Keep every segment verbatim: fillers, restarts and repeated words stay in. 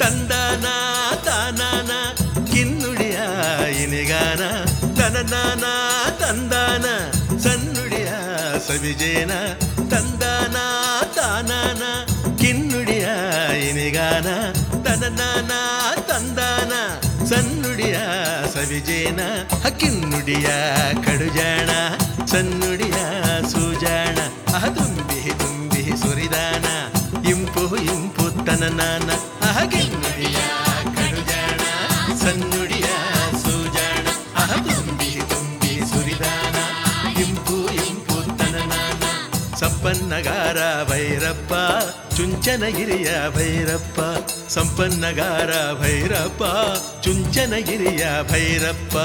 ತಂದಾನ ತಾನಾನ ಕಿನ್ನುಡಿಯ ಇನಿಗಾನ ತನನಾನ ತಂದಾನ ಸನ್ನುಡಿಯ ಸವಿಜೇನ ತಂದಾನ ತಾನಾನ ಕಿನ್ನುಡಿಯ ಇನಿಗಾನ ತನನಾನ ತಂದಾನ ಸನ್ನುಡಿಯ ಸವಿಜೇನ ಕಿನ್ನುಡಿಯ ಕಡುಜಾಣ ಸನ್ನುಡಿಯ ಸೂಜಾಣ ಅಹ ತುಂಬಿ ತುಂಬಿ ಸುರಿದಾನ ಇಂಪು ಇಂಪು ತನನಾನ ಅಹ ಕಿನ್ನುಡಿಯ ಕಡುಜಾಣ ಸನ್ನುಡಿಯ ಸೂಜಾಣ ಅಹ ತುಂಬಿ ತುಂಬಿ ಸುರಿದಾನ ಇಂಪು ಇಂಪು ತನನಾನ ಸಂಪನ್ನಗಾರ ಭೈರಪ್ಪ ಚುಂಚನಗಿರಿಯ ಭೈರಪ್ಪ ಸಂಪನ್ನಗಾರ ಭೈರಪ್ಪ ಚುಂಚನಗಿರಿಯ ಭೈರಪ್ಪ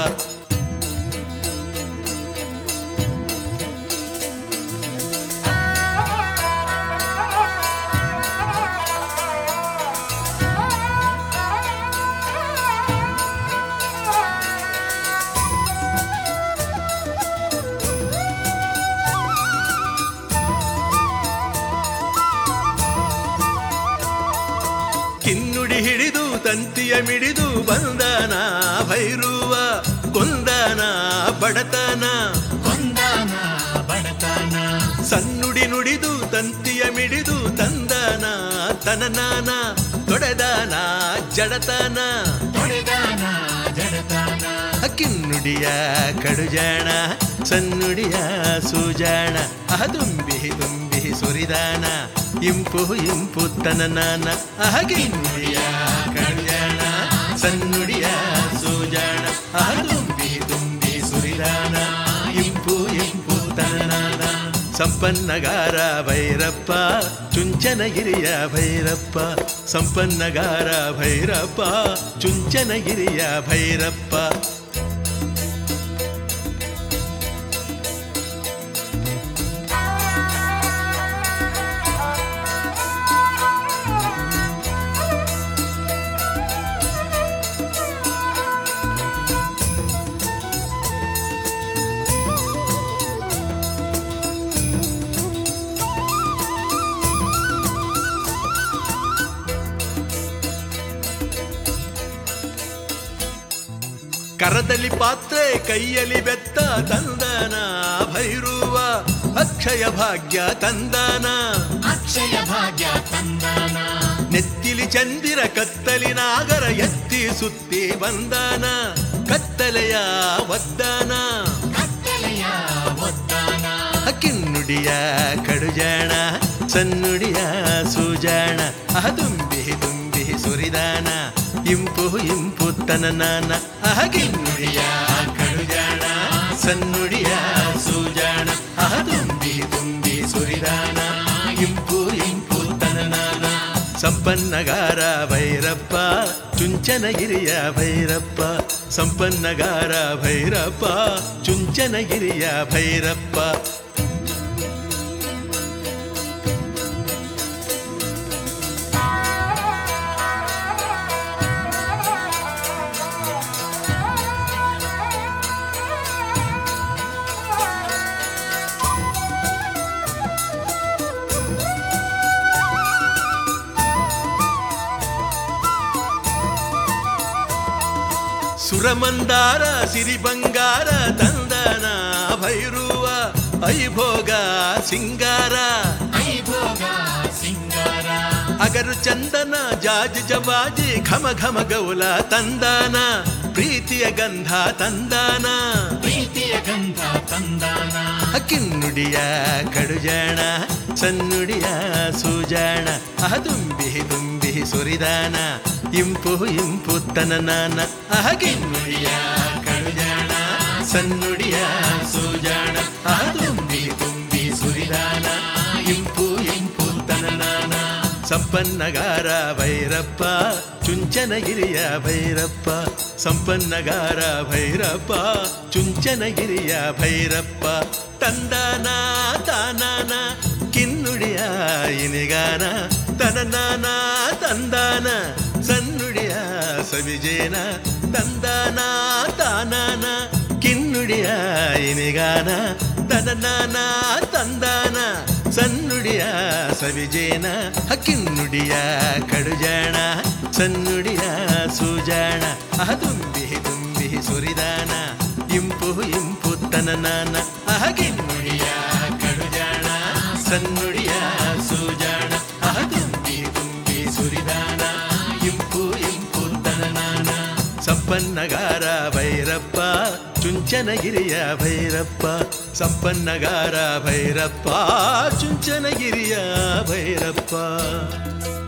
ಕಿನ್ನುಡಿ ಹಿಡಿದು ತಂತಿಯ ಮಿಡಿದು ಬಂದನ ಭೈರುವ ಕೊಂದನ ಬಡತನ ಕೊಂದಾನ ಬಡತನ ಸನ್ನುಡಿ ನುಡಿದು ತಂತಿಯ ಮಿಡಿದು ತಂದನ ತನನಾನ ತೊಡೆದಾನ ಜಡತನ ತೊಡೆದಾನ ಜಡತಾನ ಕಿನ್ನುಡಿಯ ಕಡುಜಾಣ ಸನ್ನುಡಿಯ ಸೂಜಾಣ ಅಹ ತುಂಬಿ ತುಂಬಿ ಸುರಿದಾನ ಇಂಪು ಇಂಪು ತನನಾನ ಅಹ ಕಿನ್ನುಡಿಯ ಕಡುಜಾಣ ಸನ್ನುಡಿಯ ಸೂಜಾಣ ಅಹ ತುಂಬಿ ತುಂಬಿ ಸುರಿದಾನ ಇಂಪು ಇಂಪು ತನನಾನ ಸಂಪನ್ನಗಾರ ಭೈರಪ್ಪ ಚುಂಚನಗಿರಿಯ ಭೈರಪ್ಪ ಸಂಪನ್ನಗಾರ ಭೈರಪ್ಪ ಚುಂಚನಗಿರಿಯ ಭೈರಪ್ಪ ಕರದಲ್ಲಿ ಪಾತ್ರೆ ಕೈಯಲ್ಲಿ ಬೆತ್ತ ತಂದನ ಭೈರುವ ಅಕ್ಷಯ ಭಾಗ್ಯ ತಂದನ ಅಕ್ಷಯ ಭಾಗ್ಯ ತಂದಾನ ನೆತ್ತಿಲಿ ಚಂದಿರ ಕತ್ತಲಿ ನಾಗರ ಎತ್ತಿ ಸುತ್ತಿ ಬಂದನ ಕತ್ತಲೆಯ ಒದ್ದಾನ ಕತ್ತಲೆಯ ಒದ್ದಾನ ಕಿನ್ನುಡಿಯ ಕಡುಜಾಣ ಸನ್ನುಡಿಯ ಸೂಜಾಣ ಅಹ ತುಂಬಿ ತುಂಬಿ ಸುರಿದಾನ ಇಂಪು ಇಂಪು ತನನಾನ ಅಹ ಕಿನ್ನುಡಿಯ ಕಡುಜಾಣ ಸನ್ನುಡಿಯ ಸೂಜಾಣ ಅಹ ತುಂಬಿ ತುಂಬಿ ಸುರಿದಾನ ಇಂಪು ಇಂಪು ತನನಾನ ಸಂಪನ್ನಗಾರ ಭೈರಪ್ಪ ಚುಂಚನಗಿರಿಯ ಭೈರಪ್ಪ ಸಂಪನ್ನಗಾರ ಭೈರಪ್ಪ ಚುಂಚನಗಿರಿಯ ಭೈರಪ್ಪ ಸುರಮಂದಾರ ಸಿರಿ ಬಂಗಾರ ತಂದನ ಭೈರುವ ಐಭೋಗ ಸಿಂಗಾರ ಐಭೋಗ ಸಿಂಗಾರ ಅಗರು ಚಂದನ ಜಾಜಿ ಜವಾಜಿ ಘಮ ಘಮ ಗೌಲ ತಂದನ ಪ್ರೀತಿಯ ಗಂಧ ತಂದನ ಪ್ರೀತಿಯ ಗಂಧ ತಂದಾನ ಕಿನ್ನುಡಿಯ ಕಡುಜಾಣ ಸನ್ನುಡಿಯ ಸೂಜಾಣ ಅಹ ತುಂಬಿ ತುಂಬಿ ಸುರಿದಾನ ಇಂಪು ಇಂಪು ತನನಾನ ಅಹ ಕಿನ್ನುಡಿಯ ಕಡುಜಾಣ ಸನ್ನುಡಿಯ ಸೂಜಾಣ ಅಹ ತುಂಬಿ ತುಂಬಿ ಸುರಿದಾನ ಇಂಪು ಇಂಪು ತನನಾನ ಸಂಪನ್ನಗಾರ ಭೈರಪ್ಪ ಚುಂಚನಗಿರಿಯ ಭೈರಪ್ಪ ಸಂಪನ್ನಗಾರ ಭೈರಪ್ಪ ಚುಂಚನಗಿರಿಯ ಭೈರಪ್ಪ ತಂದಾನ ತಾನಾನ ಕಿನ್ನುಡಿಯ ಇನಿಗಾನ ತನನಾನ ತಂದಾನ ಸನ್ನುಡಿಯ ಸವಿಜೇನ ತಂದಾನ ತಾನಾನ ಕಿನ್ನುಡಿಯ ಇನಿಗಾನ ತನನಾನ ತಂದಾನ ಸನ್ನುಡಿಯ ಸವಿಜೇನ ಕಿನ್ನುಡಿಯ ಕಡುಜಾಣ ಸನ್ನುಡಿಯ ಸೂಜಾಣ ಅಹ ತುಂಬಿ ತುಂಬಿ ಸುರಿದಾನ ಇಂಪು ಇಂಪು ತನನಾನ ಅಹ ಕಿನ್ನುಡಿಯ ಕಡುಜಾಣ ಸನ್ನುಡಿಯ ಸೂಜಾಣ ಅಹ ತುಂಬಿ ತುಂಬಿ ಸುರಿದಾನ ಇಂಪು ಇಂಪು ತನನಾನ ಸಂಪನ್ನಗಾರ ಭೈರಪ್ಪ ಚುಂಚನಗಿರಿಯ ಭೈರಪ್ಪ ಸಂಪನ್ನಗಾರ ಭೈರಪ್ಪ ಚುಂಚನಗಿರಿಯ ಭೈರಪ್ಪ